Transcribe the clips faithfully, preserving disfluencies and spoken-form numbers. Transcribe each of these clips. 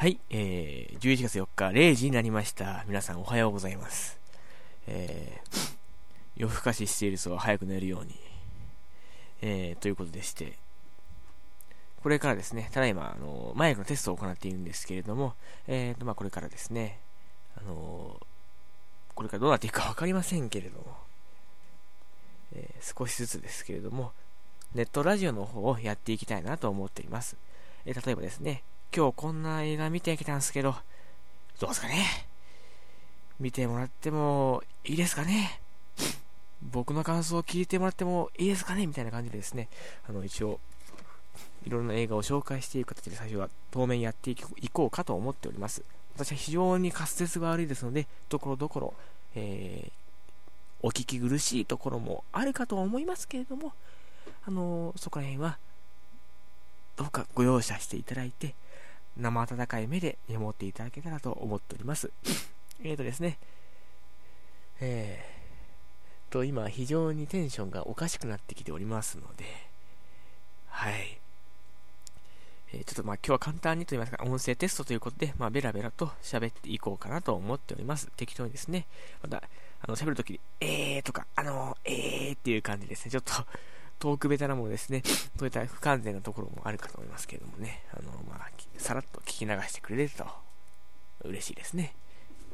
はい、えー、じゅういちがつよっかれいじになりました。皆さんおはようございます。えー、夜更かししている人は早く寝るように、えー、ということでして、これからですね、ただいまあのマイクのテストを行っているんですけれども、えーとまあこれからですね、あのー、これからどうなっていくか分かりませんけれども、えー、少しずつですけれども、ネットラジオの方をやっていきたいなと思っています。えー、例えばですね、今日こんな映画見てきたんですけど、どうですかね、見てもらってもいいですかね、僕の感想を聞いてもらってもいいですかねみたいな感じでですね、あの一応いろんな映画を紹介していく形で最初は当面やっていこうかと思っております。私は非常に滑舌が悪いですので、ところどころ、えー、お聞き苦しいところもあるかと思いますけれども、あのー、そこら辺はどうかご容赦していただいて、生温かい目で見守っていただけたらと思っております。えーとですね、えーと、今非常にテンションがおかしくなってきておりますので、はい。えー、ちょっとまあ今日は簡単にと言いますか、音声テストということで、まあベラベラと喋っていこうかなと思っております。適当にですね、また、あの、喋るときに、えーとか、あのー、えーっていう感じですね、ちょっと、トークベタなものですね、そういった不完全なところもあるかと思いますけれどもね、あの、まあ、さらっと聞き流してくれると嬉しいですね。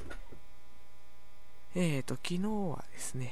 えーと、昨日はですね、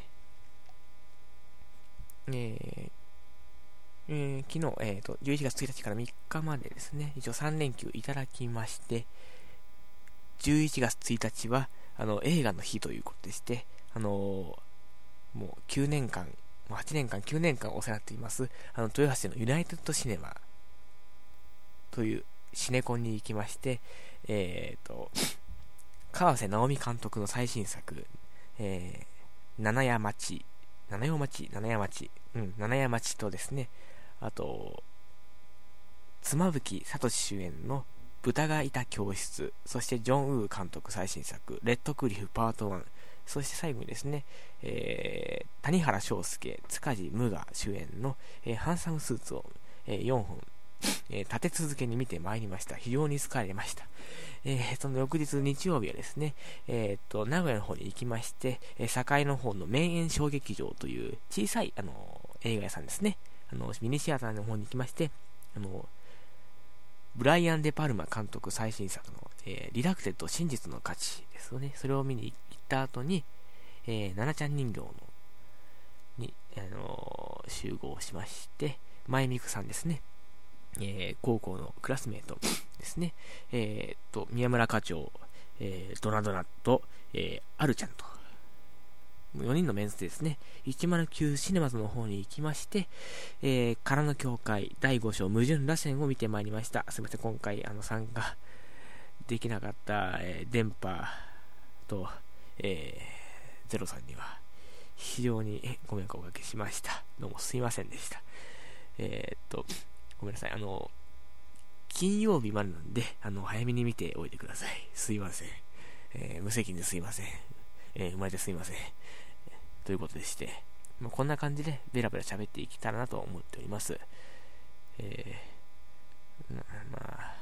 えー、えー、昨日、えーと、じゅういちがつついたちからみっかまでですね、一応さんれんきゅういただきまして、じゅういちがつついたちは、あの、映画の日ということでして、あのー、もうきゅうねんかん、はちねんかん、きゅうねんかんお世話になっています、あの、豊橋のユナイテッドシネマというシネコンに行きまして、えーと、川瀬直美監督の最新作、えー、七夜町、七夜町、七夜町、うん、七夜町とですね、あと、妻夫木聡主演の豚がいた教室、そしてジョン・ウー監督最新作、レッドクリフパートワン、そして最後にですね、えー、谷原章介、塚地無我主演の、えー、ハンサムスーツを、えー、よんほん、えー、立て続けに見てまいりました。非常に疲れました。えー、その翌日日曜日はですね、えー、と名古屋の方に行きまして、えー、堺の方の名演小劇場という小さい、あのー、映画屋さんですね、あのミニシアターの方に行きまして、あのー、ブライアン・デ・パルマ監督最新作の、えー、リダクテッド真実の価値ですよね。それを見に行った後に、えー、ナナちゃん人形のに、あのー、集合しまして、前美久さんですね、えー、高校のクラスメートですね、えー、と宮村課長、えー、ドナドナと、えー、アルちゃんとよにんのメンツでですね、いちまるきゅうシネマズの方に行きまして、えー、空の教会だいご章矛盾螺旋を見てまいりました。すみません、今回あの参加できなかった、えー、電波と、えー、ゼロさんには非常にご迷惑をおかけしました。どうもすいませんでした。えー、っとごめんなさい、あの金曜日までなんで、あの早めに見ておいてください。すいません、えー、無責任ですいません、えー、生まれてすいません、ということでして、まあ、こんな感じでベラベラ喋っていけたらなと思っております。えー、まあ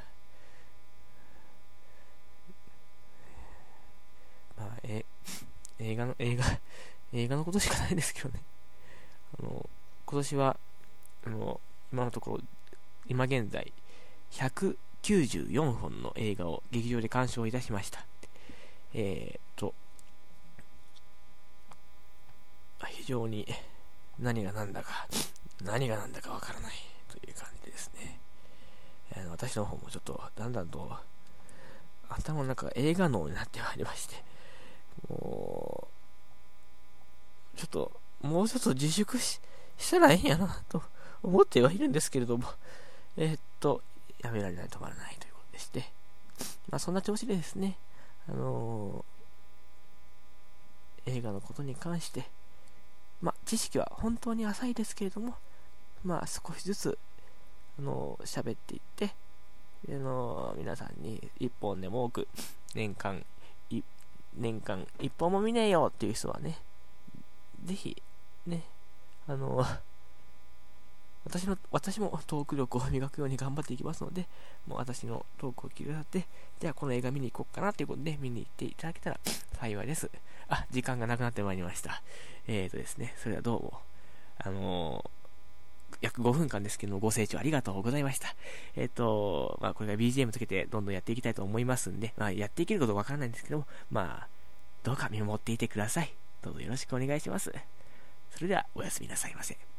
まあえ映画の映画映画のことしかないですけどね。あの今年はあの今のところ今現在ひゃくきゅうじゅうよんほんの映画を劇場で鑑賞いたしました。えーと非常に何が何だか何が何だかわからないという感じですね。あの私の方もちょっとだんだんと頭の中が映画脳になってまいりまして、もうちょっともうちょっと自粛 し, したらいいんやなと思ってはいるんですけれども、えー、っとやめられない止まらないということでして、まあそんな調子でですね、あのー、映画のことに関してまあ、知識は本当に浅いですけれども、まあ、少しずつ、あのー、喋っていって、あのー、皆さんに一本でも多く、年間、年間一本も見ねえよっていう人はね、ぜひ、ね、あのー、 私の、私もトーク力を磨くように頑張っていきますので、もう私のトークを聞いてくださって、じゃあこの映画見に行こうかなということで見に行っていただけたら幸いです。あ、時間がなくなってまいりました。えーとですね、それではどうも、あのー、約ごふんかんですけども、ご清聴ありがとうございました。えっ、ー、と、まあ、これが ビージーエム つけてどんどんやっていきたいと思いますんで、まあ、やっていけることわからないんですけども、まあ、どうか見守っていてください。どうぞよろしくお願いします。それでは、おやすみなさいませ。